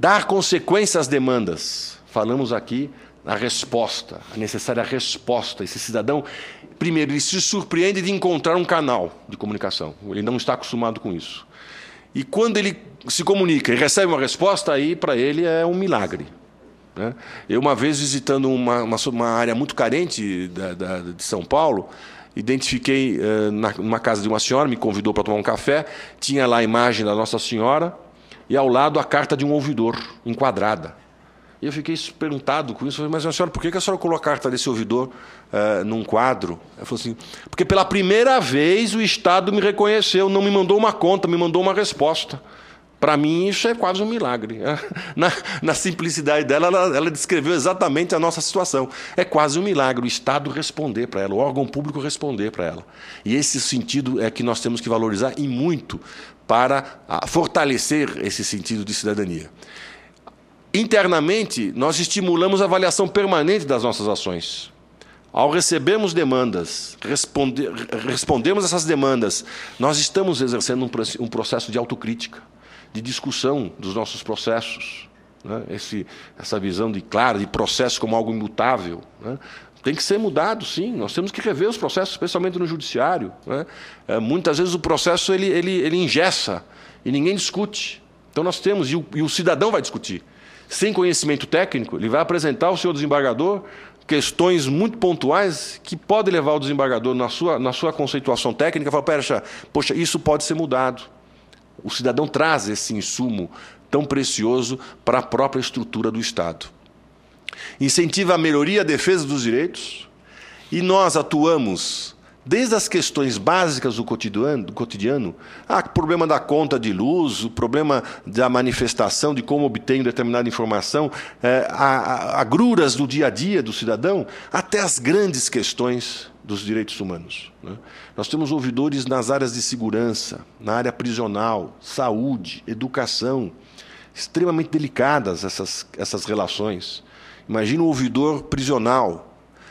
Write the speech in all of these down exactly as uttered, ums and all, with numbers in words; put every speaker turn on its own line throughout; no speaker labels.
Dar consequência às demandas. Falamos aqui na resposta, a necessária resposta. Esse cidadão, primeiro, ele se surpreende de encontrar um canal de comunicação. Ele não está acostumado com isso. E quando ele se comunica e recebe uma resposta, aí para ele é um milagre. Né? Eu, uma vez, visitando uma, uma, uma área muito carente da, da, de São Paulo, identifiquei uh, na, numa casa de uma senhora, me convidou para tomar um café, tinha lá a imagem da Nossa Senhora e ao lado a carta de um ouvidor, enquadrada. E eu fiquei perguntado com isso, falei, mas a senhora, por que a senhora colocou a carta desse ouvidor uh, num quadro? Ela falou assim, porque pela primeira vez o Estado me reconheceu, não me mandou uma conta, me mandou uma resposta. Para mim, isso é quase um milagre. Na, na simplicidade dela, ela, ela descreveu exatamente a nossa situação. É quase um milagre o Estado responder para ela, o órgão público responder para ela. E esse sentido é que nós temos que valorizar e muito para fortalecer esse sentido de cidadania. Internamente, nós estimulamos a avaliação permanente das nossas ações. Ao recebermos demandas, responder, respondemos essas demandas, nós estamos exercendo um, um processo de autocrítica, de discussão dos nossos processos, né? Esse, essa visão de, claro, de processo como algo imutável, né? Tem que ser mudado, sim. Nós temos que rever os processos, especialmente no judiciário, né? É, muitas vezes o processo ele, ele, ele engessa e ninguém discute. Então nós temos, e o, e o cidadão vai discutir. Sem conhecimento técnico, ele vai apresentar ao senhor desembargador questões muito pontuais que podem levar o desembargador, na sua, na sua conceituação técnica, a falar, poxa, poxa, isso pode ser mudado. O cidadão traz esse insumo tão precioso para a própria estrutura do Estado. Incentiva a melhoria e a defesa dos direitos, e nós atuamos desde as questões básicas do cotidiano, do cotidiano, ah, o problema da conta de luz, o problema da manifestação de como obter determinada informação, eh, a, a, agruras do dia a dia do cidadão, até as grandes questões dos direitos humanos. Né? Nós temos ouvidores nas áreas de segurança, na área prisional, saúde, educação, extremamente delicadas essas, essas relações. Imagina o ouvidor prisional.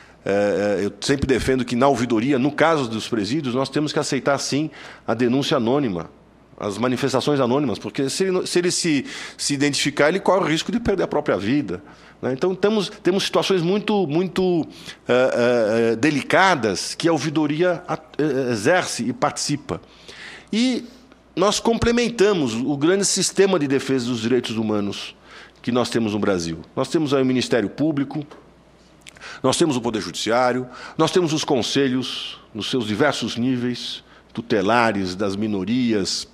É, eu sempre defendo que na ouvidoria, no caso dos presídios, nós temos que aceitar, sim, a denúncia anônima, as manifestações anônimas, porque se ele se, ele se, se identificar, ele corre o risco de perder a própria vida. Né? Então, temos, temos situações muito, muito uh, uh, delicadas que a ouvidoria exerce e participa. E nós complementamos o grande sistema de defesa dos direitos humanos que nós temos no Brasil. Nós temos aí o Ministério Público, nós temos o Poder Judiciário, nós temos os conselhos, nos seus diversos níveis, tutelares, das minorias,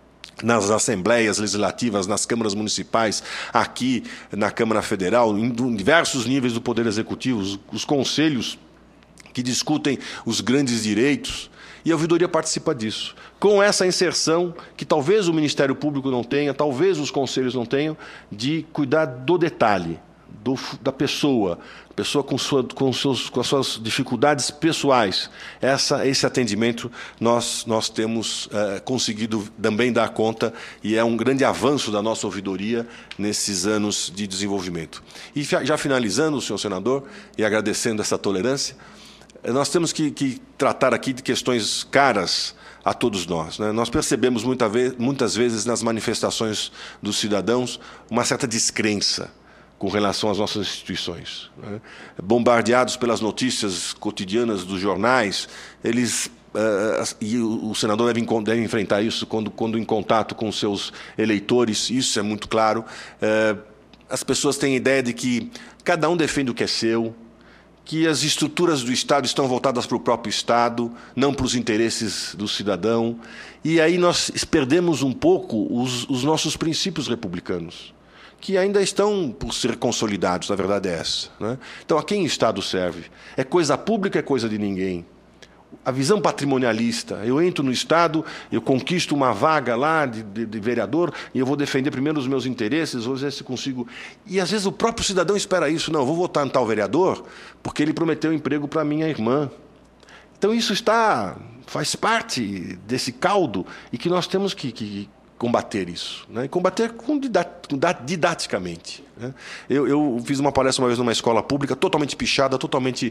nas assembleias legislativas, nas câmaras municipais, aqui na Câmara Federal, em diversos níveis do Poder Executivo, os, os conselhos que discutem os grandes direitos, e a ouvidoria participa disso. Com essa inserção, que talvez o Ministério Público não tenha, talvez os conselhos não tenham, de cuidar do detalhe, do, da pessoa, pessoa com, sua, com, seus, com as suas dificuldades pessoais. Essa, esse atendimento nós, nós temos uh, conseguido também dar conta, e é um grande avanço da nossa ouvidoria nesses anos de desenvolvimento. E já finalizando, senhor senador, e agradecendo essa tolerância, nós temos que, que tratar aqui de questões caras a todos nós. Né? Nós percebemos muita vez, muitas vezes nas manifestações dos cidadãos uma certa descrença com relação às nossas instituições. Né? Bombardeados pelas notícias cotidianas dos jornais, eles, uh, e o, o senador deve, deve enfrentar isso quando, quando em contato com seus eleitores, isso é muito claro, uh, as pessoas têm a ideia de que cada um defende o que é seu, que as estruturas do Estado estão voltadas para o próprio Estado, não para os interesses do cidadão, e aí nós perdemos um pouco os, os nossos princípios republicanos, que ainda estão por ser consolidados, a verdade é essa. Né? Então, a quem o Estado serve? É coisa pública, é coisa de ninguém. A visão patrimonialista, eu entro no Estado, eu conquisto uma vaga lá de, de, de vereador, e eu vou defender primeiro os meus interesses, vou ver se consigo... E, às vezes, o próprio cidadão espera isso. Não, eu vou votar no tal vereador porque ele prometeu um emprego para minha irmã. Então, isso está, faz parte desse caldo, e que nós temos que... que combater isso, né? E combater com didaticamente. Né? Eu, eu fiz uma palestra uma vez numa escola pública, totalmente pichada, totalmente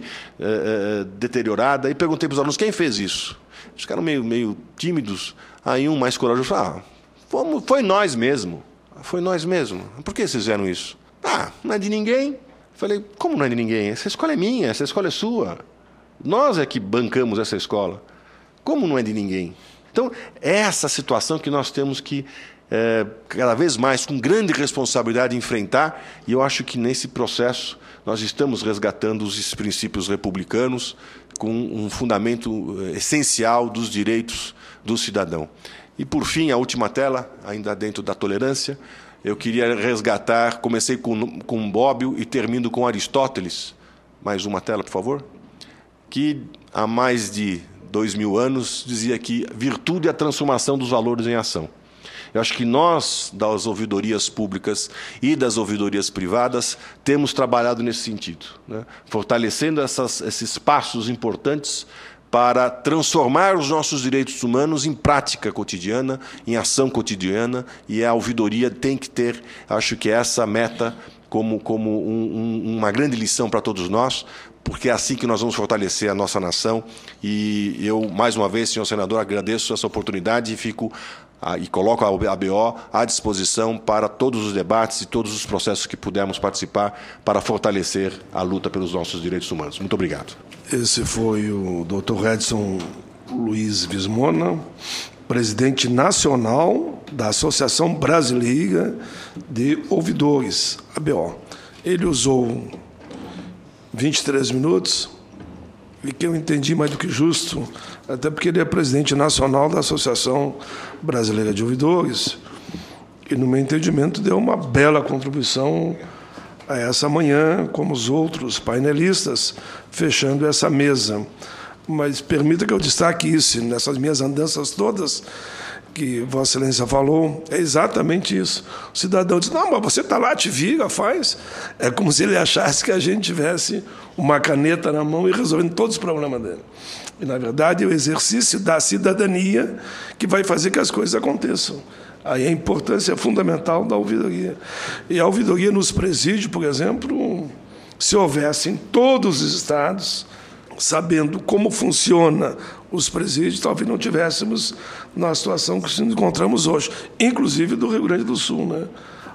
é, deteriorada, e perguntei para os alunos, quem fez isso? Eles ficaram meio, meio tímidos, aí um mais corajoso falou, ah, fomos, foi nós mesmo. Foi nós mesmos. Por que vocês fizeram isso? Ah, não é de ninguém. Falei, como não é de ninguém? Essa escola é minha, essa escola é sua. Nós é que bancamos essa escola. Como não é de ninguém? Então, é essa situação que nós temos que, é, cada vez mais, com grande responsabilidade, enfrentar, e eu acho que nesse processo nós estamos resgatando os princípios republicanos com um fundamento essencial dos direitos do cidadão. E, por fim, a última tela, ainda dentro da tolerância, eu queria resgatar, comecei com, com Bobbio e termino com Aristóteles. Mais uma tela, por favor. Que há mais de dois mil anos dizia que virtude é a transformação dos valores em ação. Eu acho que nós, das ouvidorias públicas e das ouvidorias privadas, temos trabalhado nesse sentido, né? Fortalecendo essas, esses passos importantes para transformar os nossos direitos humanos em prática cotidiana, em ação cotidiana, e a ouvidoria tem que ter, acho que essa meta como, como um, um, uma grande lição para todos nós, porque é assim que nós vamos fortalecer a nossa nação. E eu, mais uma vez, senhor senador, agradeço essa oportunidade e fico ah, e coloco a B O à disposição para todos os debates e todos os processos que pudermos participar para fortalecer a luta pelos nossos direitos humanos. Muito obrigado.
Esse foi o doutor Edson Luiz Vismona, presidente nacional da Associação Brasileira de Ouvidores, A B O. Ele usou vinte e três minutos, e que eu entendi mais do que justo, até porque ele é presidente nacional da Associação Brasileira de Ouvidores, e, no meu entendimento, deu uma bela contribuição a essa manhã, como os outros painelistas, fechando essa mesa. Mas permita que eu destaque isso, nessas minhas andanças todas, que Vossa Excelência falou, é exatamente isso. O cidadão diz, não, mas você está lá, te vira, faz. É como se ele achasse que a gente tivesse uma caneta na mão e resolvendo todos os problemas dele. E, na verdade, é o exercício da cidadania que vai fazer que as coisas aconteçam. Aí a importância fundamental da ouvidoria. E a ouvidoria nos presídios, por exemplo, se houvesse em todos os estados, sabendo como funciona os presídios, talvez não tivéssemos na situação que nos encontramos hoje, inclusive do Rio Grande do Sul, né?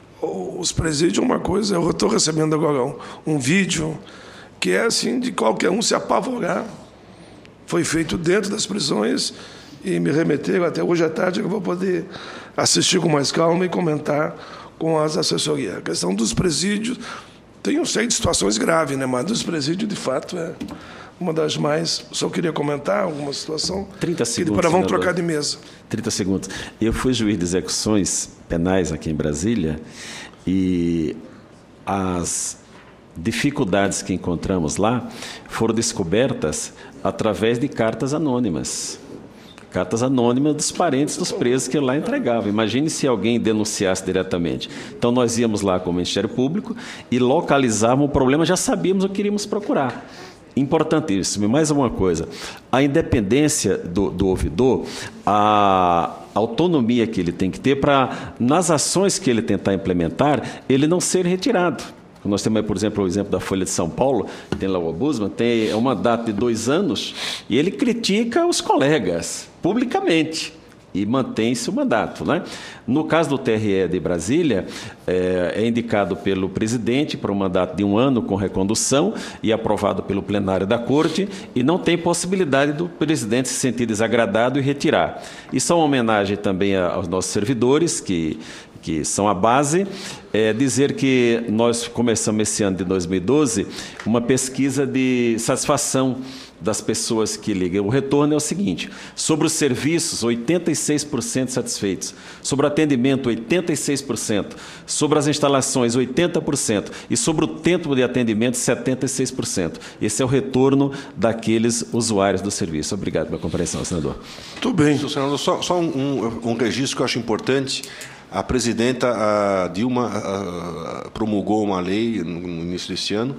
Os presídios, uma coisa, eu estou recebendo agora um, um vídeo que é assim de qualquer um se apavorar. Foi feito dentro das prisões e me remeteram até hoje à tarde, que eu vou poder assistir com mais calma e comentar com as assessorias. A questão dos presídios, tem um sei de situações graves, né? Mas dos presídios, de fato, é uma das mais... Só queria comentar alguma situação.
trinta segundos,
e depois vamos
senador.
trocar de mesa.
trinta segundos. Eu fui juiz de execuções penais aqui em Brasília e as dificuldades que encontramos lá foram descobertas através de cartas anônimas. Cartas anônimas dos parentes dos presos que lá entregavam. Imagine se alguém denunciasse diretamente. Então, nós íamos lá com o Ministério Público e localizávamos o problema, já sabíamos o que iríamos procurar. Importantíssimo. E mais uma coisa, a independência do, do ouvidor, a autonomia que ele tem que ter para, nas ações que ele tentar implementar, ele não ser retirado. Nós temos, por exemplo, o exemplo da Folha de São Paulo, tem lá o Ombudsman, tem um mandato de dois anos, e ele critica os colegas, publicamente, e mantém-se o mandato, né? No caso do T R E de Brasília, é, é indicado pelo presidente para um mandato de um ano com recondução e aprovado pelo plenário da Corte, e não tem possibilidade do presidente se sentir desagradado e retirar. Isso é uma homenagem também aos nossos servidores, que... que são a base, é dizer que nós começamos esse ano de dois mil e doze uma pesquisa de satisfação das pessoas que ligam. O retorno é o seguinte: sobre os serviços, oitenta e seis por cento satisfeitos, sobre o atendimento, oitenta e seis por cento, sobre as instalações, oitenta por cento, e sobre o tempo de atendimento, setenta e seis por cento. Esse é o retorno daqueles usuários do serviço. Obrigado pela compreensão, senador.
Tudo bem.
Senador, só, só um, um, um registro que eu acho importante. A presidenta a Dilma a, a, promulgou uma lei no, no início deste ano,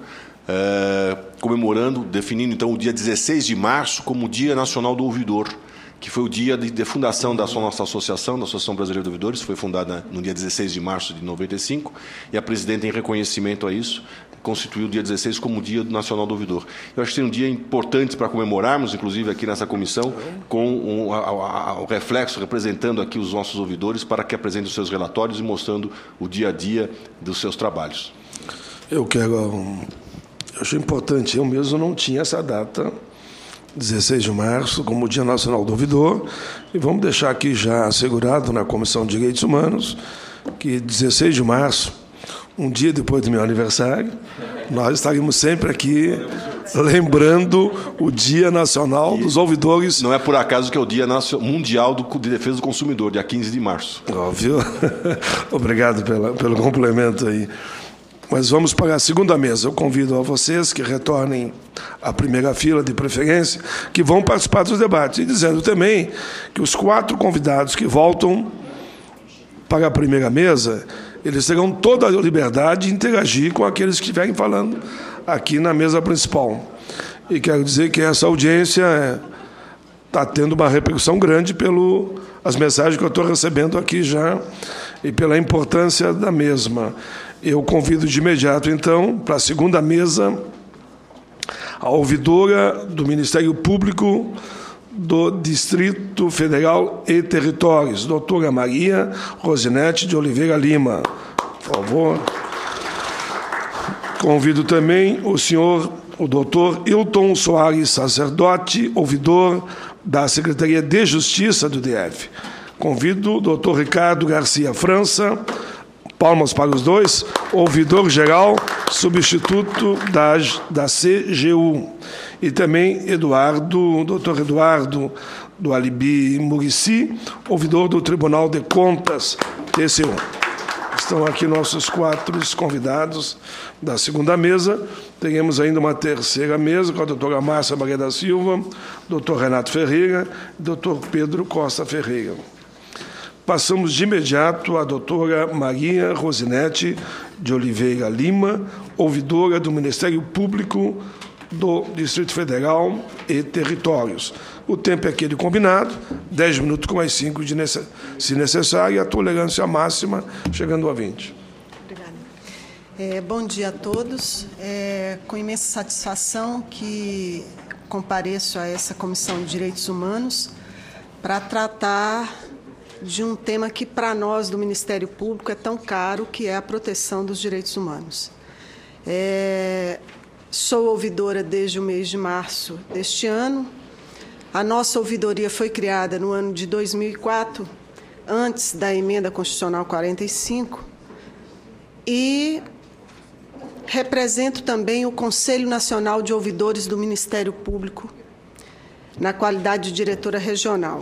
a, comemorando, definindo então o dia dezesseis de março como o Dia Nacional do Ouvidor, que foi o dia de, de fundação da nossa associação, da Associação Brasileira de Ouvidores, foi fundada no dia dezesseis de março de noventa e cinco, e a presidenta, em reconhecimento a isso, constituiu o dia dezesseis como o Dia Nacional do Ouvidor. Eu acho que tem um dia importante para comemorarmos, inclusive aqui nessa comissão, com um, a, a, o reflexo representando aqui os nossos ouvidores para que apresentem os seus relatórios e mostrando o dia a dia dos seus trabalhos.
Eu quero... Eu acho importante, eu mesmo não tinha essa data, dezesseis de março, como o Dia Nacional do Ouvidor, e vamos deixar aqui já assegurado na Comissão de Direitos Humanos que dezesseis de março, um dia depois do meu aniversário, nós estaremos sempre aqui lembrando o Dia Nacional dos Ouvidores.
Não é por acaso que é o Dia Mundial de Defesa do Consumidor, dia quinze de março.
Óbvio. Obrigado pela, pelo complemento aí. Mas vamos para a segunda mesa. Eu convido a vocês que retornem à primeira fila, de preferência, que vão participar dos debates. E dizendo também que os quatro convidados que voltam para a primeira mesa, eles terão toda a liberdade de interagir com aqueles que estiverem falando aqui na mesa principal. E quero dizer que essa audiência está tendo uma repercussão grande pelas mensagens que eu estou recebendo aqui já e pela importância da mesma. Eu convido de imediato, então, para a segunda mesa, a ouvidora do Ministério Público do Distrito Federal e Territórios, doutora Maria Rosinete de Oliveira Lima. Por favor. Convido também o senhor, o doutor Hilton Soares, sacerdote, ouvidor da Secretaria de Justiça do D F. Convido o doutor Ricardo Garcia França, palmas para os dois, ouvidor-geral, substituto da, da C G U. E também Eduardo, doutor Eduardo do Alibi Murici, ouvidor do Tribunal de Contas, T C U. Estão aqui nossos quatro convidados da segunda mesa. Teremos ainda uma terceira mesa com a doutora Márcia Maria da Silva, doutor Renato Ferreira e doutor Pedro Costa Ferreira. Passamos de imediato à doutora Maria Rosinete de Oliveira Lima, ouvidora do Ministério Público do Distrito Federal e Territórios. O tempo é aquele combinado, dez minutos com mais cinco, de necess... se necessário, e a tolerância máxima chegando a vinte.
Obrigada. É, bom dia a todos. É com imensa satisfação que compareço a essa Comissão de Direitos Humanos para tratar de um tema que, para nós, do Ministério Público, é tão caro, que é a proteção dos direitos humanos. É, sou ouvidora desde o mês de março deste ano. A nossa ouvidoria foi criada no ano de dois mil e quatro, antes da Emenda Constitucional quarenta e cinco, e represento também o Conselho Nacional de Ouvidores do Ministério Público, na qualidade de diretora regional.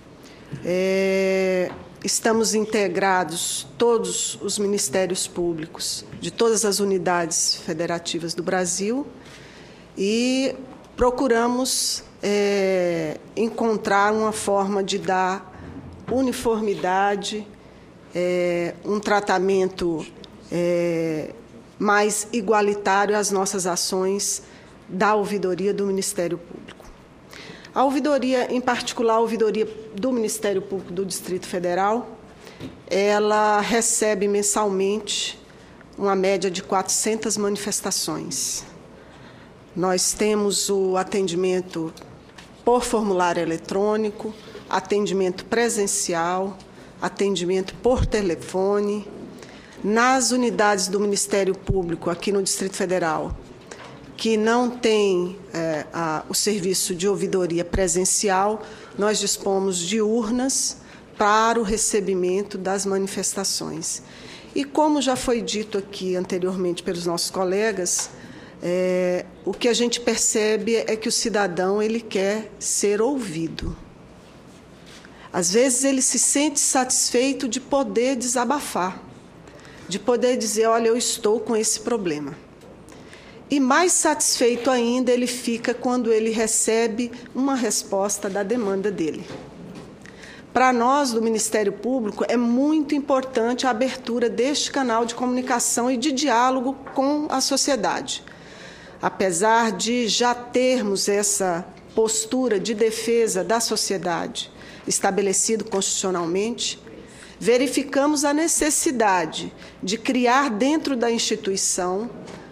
É, estamos integrados, todos os ministérios públicos, de todas as unidades federativas do Brasil, e procuramos é, encontrar uma forma de dar uniformidade, é, um tratamento é, mais igualitário às nossas ações da ouvidoria do Ministério Público. A ouvidoria, em particular a ouvidoria do Ministério Público do Distrito Federal, ela recebe mensalmente uma média de quatrocentas manifestações. Nós temos o atendimento por formulário eletrônico, atendimento presencial, atendimento por telefone. Nas unidades do Ministério Público, aqui no Distrito Federal, que não tem é, a, o serviço de ouvidoria presencial, nós dispomos de urnas para o recebimento das manifestações. E como já foi dito aqui anteriormente pelos nossos colegas, é, o que a gente percebe é que o cidadão ele quer ser ouvido. Às vezes ele se sente satisfeito de poder desabafar, de poder dizer, olha, eu estou com esse problema. E mais satisfeito ainda ele fica quando ele recebe uma resposta da demanda dele. Para nós, do Ministério Público, é muito importante a abertura deste canal de comunicação e de diálogo com a sociedade. Apesar de já termos essa postura de defesa da sociedade estabelecido constitucionalmente, verificamos a necessidade de criar dentro da instituição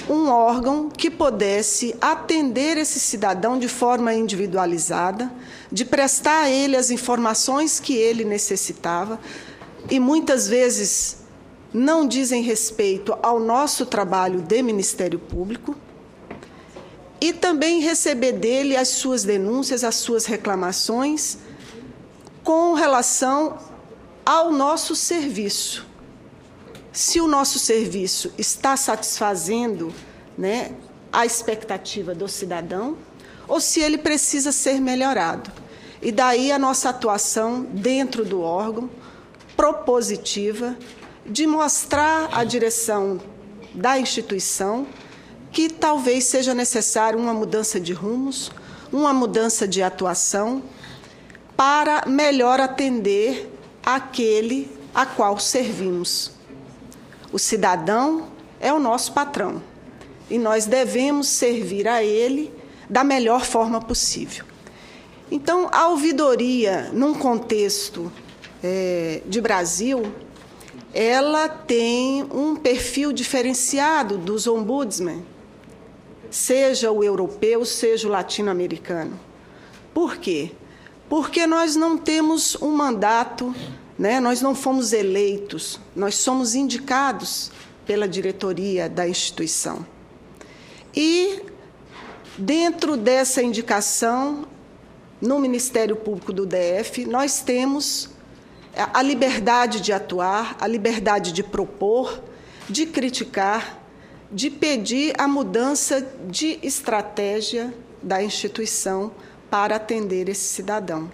um órgão que pudesse atender esse cidadão de forma individualizada, de prestar a ele as informações que ele necessitava, e muitas vezes não dizem respeito ao nosso trabalho de Ministério Público, e também receber dele as suas denúncias, as suas reclamações com relação ao nosso serviço. Se o nosso serviço está satisfazendo, né, a expectativa do cidadão, ou se ele precisa ser melhorado. E daí a nossa atuação dentro do órgão, propositiva, de mostrar à direção da instituição que talvez seja necessário uma mudança de rumos, uma mudança de atuação, para melhor atender aquele a qual servimos. O cidadão é o nosso patrão e nós devemos servir a ele da melhor forma possível. Então, a ouvidoria, num contexto é, de Brasil, ela tem um perfil diferenciado dos ombudsman, seja o europeu, seja o latino-americano. Por quê? Porque nós não temos um mandato, né? Nós não fomos eleitos, nós somos indicados pela diretoria da instituição. E, dentro dessa indicação, no Ministério Público do D F, nós temos a liberdade de atuar, a liberdade de propor, de criticar, de pedir a mudança de estratégia da instituição para atender esse cidadão.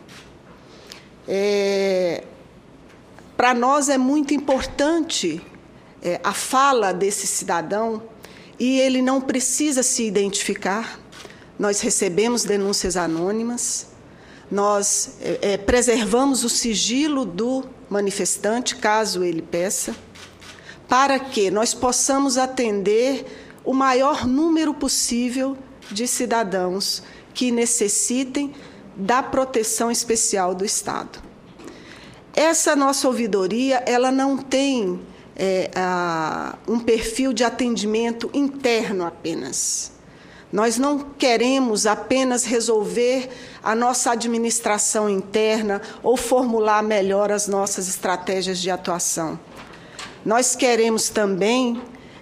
É, para nós é muito importante é, a fala desse cidadão, e ele não precisa se identificar. Nós recebemos denúncias anônimas, nós é, preservamos o sigilo do manifestante, caso ele peça, para que nós possamos atender o maior número possível de cidadãos que necessitem da proteção especial do Estado. Essa nossa ouvidoria, ela não tem é, a, um perfil de atendimento interno apenas. Nós não queremos apenas resolver a nossa administração interna ou formular melhor as nossas estratégias de atuação. Nós queremos também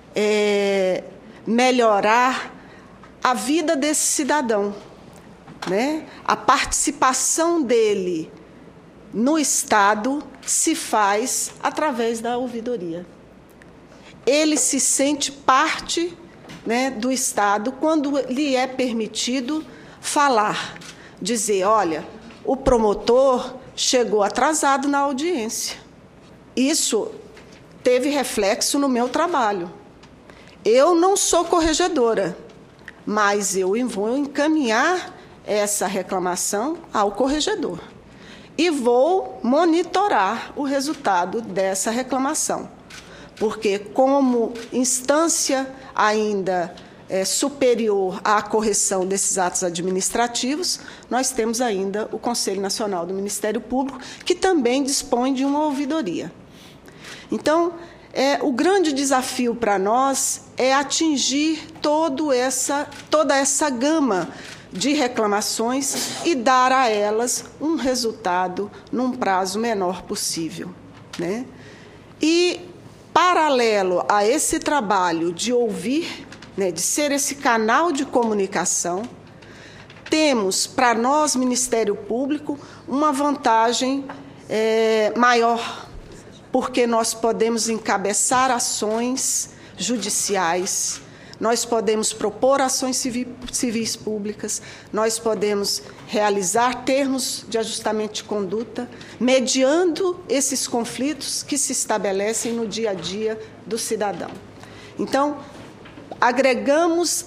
é, melhorar a vida desse cidadão, né? A participação dele no Estado se faz através da ouvidoria. Ele se sente parte, né, do Estado quando lhe é permitido falar, dizer, olha, o promotor chegou atrasado na audiência. Isso teve reflexo no meu trabalho. Eu não sou corregedora, mas eu vou encaminhar essa reclamação ao corregedor e vou monitorar o resultado dessa reclamação, porque, como instância ainda é, superior à correção desses atos administrativos, nós temos ainda o Conselho Nacional do Ministério Público, que também dispõe de uma ouvidoria. Então, é, o grande desafio para nós é atingir todo essa, toda essa gama de reclamações e dar a elas um resultado num prazo menor possível, né? E, paralelo a esse trabalho de ouvir, né, de ser esse canal de comunicação, temos, para nós, Ministério Público, uma vantagem é, maior, porque nós podemos encabeçar ações judiciais, nós podemos propor ações civis, civis públicas, nós podemos realizar termos de ajustamento de conduta, mediando esses conflitos que se estabelecem no dia a dia do cidadão. Então, agregamos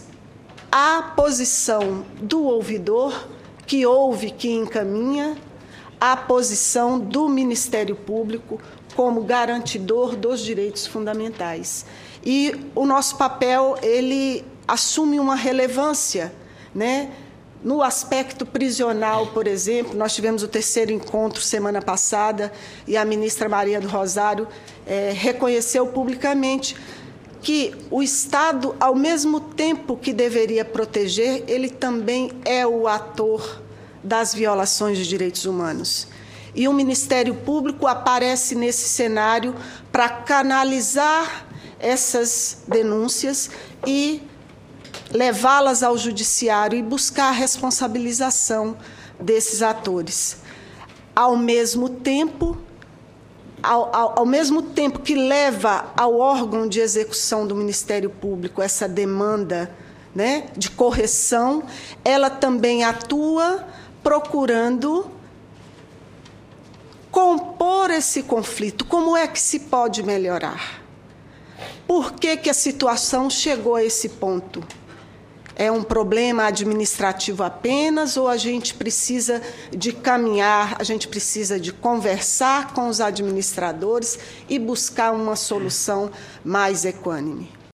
a posição do ouvidor, que ouve, que encaminha, a posição do Ministério Público como garantidor dos direitos fundamentais. E o nosso papel, ele assume uma relevância, né? No aspecto prisional, por exemplo, nós tivemos o terceiro encontro semana passada e a ministra Maria do Rosário eh, reconheceu publicamente que o Estado, ao mesmo tempo que deveria proteger, ele também é o ator das violações de direitos humanos. E o Ministério Público aparece nesse cenário para canalizar essas denúncias e levá-las ao judiciário e buscar a responsabilização desses atores. Ao mesmo tempo, ao, ao, ao mesmo tempo que leva ao órgão de execução do Ministério Público essa demanda, né, de correção, ela também atua procurando compor esse conflito. Como é que se pode melhorar? Por que que a situação chegou a esse ponto? É um problema administrativo apenas ou a gente precisa de caminhar, a gente precisa de conversar com os administradores e buscar uma solução mais equânime?